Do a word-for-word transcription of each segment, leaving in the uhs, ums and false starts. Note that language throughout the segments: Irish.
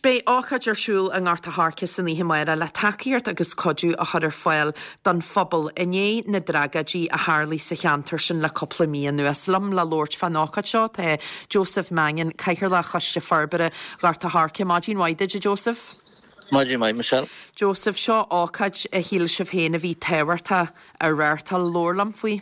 Bé áchad arsúil an gáta hácas san íhimeire le takeíart agus codú a chuidir foiil don phobal iné na dragadí a hálí sa cheantar sin le coppla míon nuas lom le Lord fan áchad seo tá Joseph Mangan caiithir le chuiste farbere gáta háce Máidín Waide Joseph. Máidín mai Michelle. Joseph seo áchad a híl se féna bhí tehairta a réirta lórlam faoi.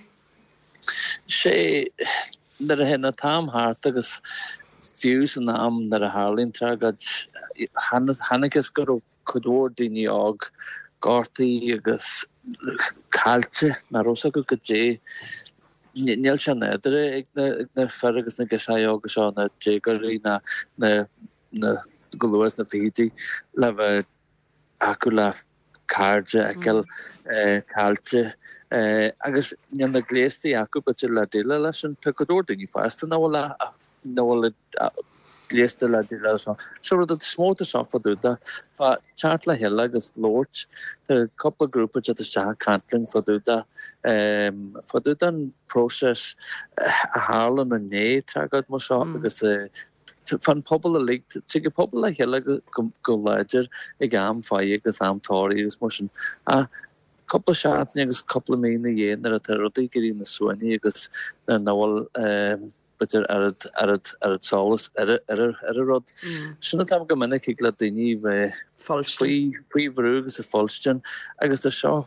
sé nar a henna tam hart agus fiús an am nar a hálín tragad hannegus go chudóir daoine ág gátaí agus cailte na rosa go go dé níl se néidir ag na fer agus na geisá agus seo na dégarí na na goúas na fétí le bheith acu le cáde agil cailte agus níl na gléistí acu bute le déile leis an tu godóir daoine fásta nóhfuil nóhfuil gléiste le déile seo. Seo rud smóta seo faúda fa teart le heile agus Lord Tá coppla grúpa a se cantlin faúda faúda an próses a hálan na né tragad mar seo agus fan pobl a lig tu pobl a heile go leidir ag am fáí agus amtáí agus mar sin a coppla seaartní agus coppla mína dhéanaar a tar rudaí gurí na suaní agus na nóhfuil bitir arad arad arad sálas ar a rod. Sinna tam go minic ag le daoine bheith faoihrúgus a fáilstin agus tá seo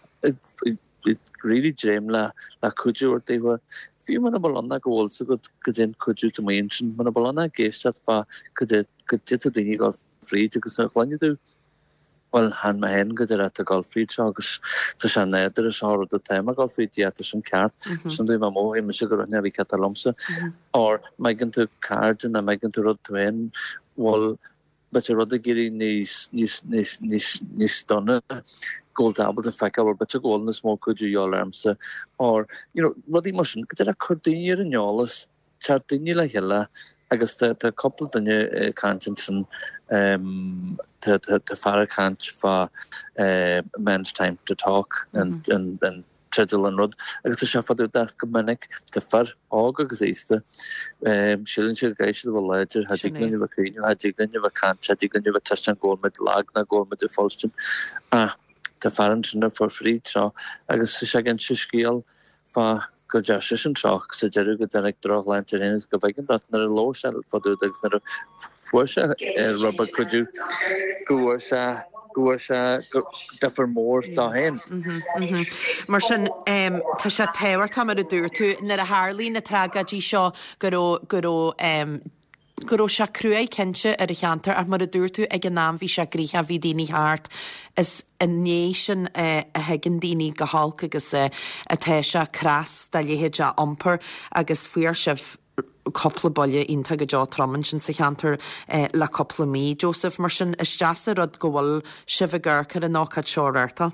really dream le le cuiú or déha fiú man bolna gohil sa go go dén cuiú to main sin man bolna géist fa go go dit a daoine gáil fríd agus na chláinniú well han ma hen go at a gáil fríd se agus tá se néidir a seá a téma gáil fríd dieata sin ceart san dú má mó me se go ne bhí catalomsa or meigin tú cardin a meigin tú rud tuin wal but a rud a géirí níos níos níos níos níos stonne gold dabble the fact our but a goal in the smoke could you alarmsa or you know ruddy motion could a cordinier in yolas chartini la hella agus the the couple the conscience um to to to far can't for uh men's time to talk and mm-hmm. and and Tredel and Rud agus a sefa dat gomininic de far ág agus éiste silinn sé gaiisi bh leidir ha diglinne bh chéine ha diglinne bh can diglinne bh te an ggóil mit lag na ggóil mit fáilstin a de faran sinna for frí seo agus si sé gin si scíal fa go de sin troch sa deú go dennig droch leintterénas go bhagin dat nar a ló se faú agus nar fu se rubber chuú go se go se defar mór dá hen. Mar sin tá se tehar tá mar a dúr tú nar a hálíí na tragadí seo go go Goró se cruúé kense ar a cheantar ar mar a dúr tú ag an náam hí se gríthe hí daoine háart is a nééisin a hegin daoine go hálca agus a té se crás de léhéid a ampur agus fuair sih coppla bolle ínta go deá traman sin sa cheantar le coppla mí. Joseph mar sin is deasa rud go bhfuil sibh ggurcha a náchad seoirta.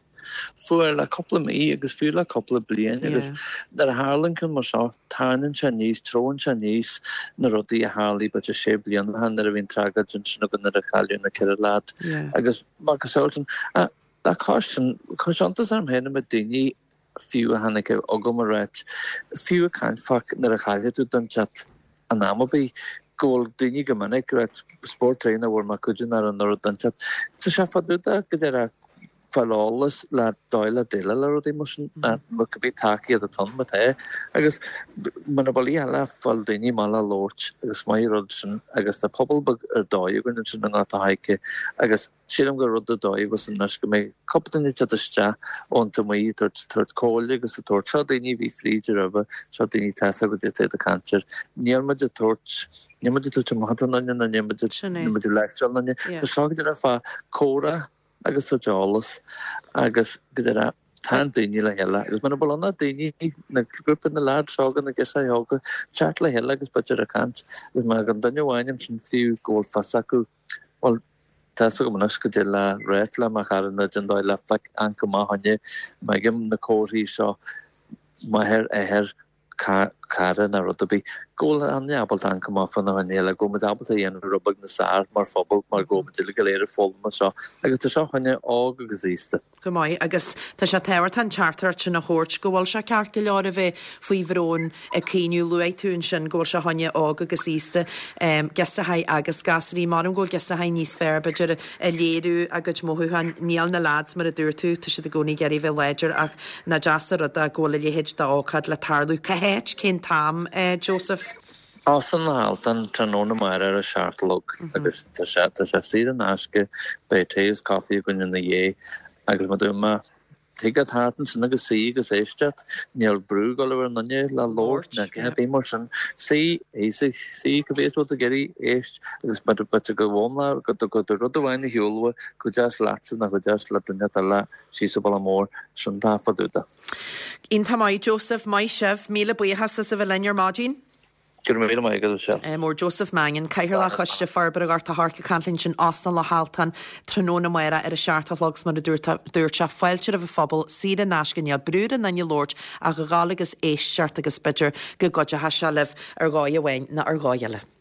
Fuair le coppla mí agus fiú le coppla blian agus dar Harlan can mar seo tánan se níos troan se níos na rudaí a hálí but a sé blian han ar a bhín tragad sin sin go nar a chaú na ceir lad agus mar gosáiltan a le cásin cásantas am héna me daoine fiú a hannig agam a réit fiú a caint fa nar a chaile tú don chat an amabí ggóil daoine go minic réit sportléine bhfuair mar cuidir ar an nó don chat Tá se faúda go dé fallálas le dáile déile le rudí mar mu go bí takeí a ton mat é agus man bolí eile fáil daoine má le Lord agus mai rud sin agus tá pobl ar dáú gon sin an a haice agus sim go rud a dáí was an nas go mé coptain teiste ón tú mí tuairt cóla agus a tuairt seo daoine bhí fríidir a bh seo daoine te go dé a cantir níormid a tuairt níimiid tú matan na níimiid leicteil na Tá seáidir a fá córa agus a jálas agus go tan daoine le heile agus man bolna daoine na grúpa na lád seágan na geisá heága chat le heile agus beidir a cant gus mar an danehhainem sin fiú ggóil fasa acu bhil tá go manas go dé le réit le mar charna den dáil le fe an go má hanne me gim na cóirí seo maithir éhir cara na rudabí go an neabal an go fan an hele go met abel an rubag na sar mar fobal mar go til galéir fóma seo agus te seo chunne ág agus íiste. Go mai agus tá se teirt an chartart sin na hort gohil se ceart go leir a bheith faoi bhrón a cíú luid tún sin ggóil se hanne ág agus íiste ges a haid agus gasí mar an ggóil ges a haid níos fear beidir a léú agus móthú an níal na lads mar a dúirtú tu si a gcónaí geirí bheith leidir ach na deasar a ggóla léhéid dáchad le tarlú cahéit cén tam Joseph. As an hal an tróna mar ar a seartlog agus se se si an aske bei téis coffee gon na dhé agus ma duma tegad harten sin agus sí agus éisteat níl brú goilever nanne le Lord na ge mar sin sí é sí go bhéú a geirí éist agus be be go bhna go go rudhhaine hiúlha go deas lásan a go deas le den le sí sa ball mór sin dáfaúta. In tamáid Joseph mai sef míle buchas sa bheith lear mádín? Gur mé mai go se. Mór Joseph Mangan caiir le chuiste farbar a garta harca canlinn sin asna le háaltan tróna mara ar a seaartalogs mar a dúirte fáilte a bh fphobal siad a náiscin neal brúd na Lord a go gálagus éis seart agus bidr go goide ha se leh ar gáid ahhain na ar gáile.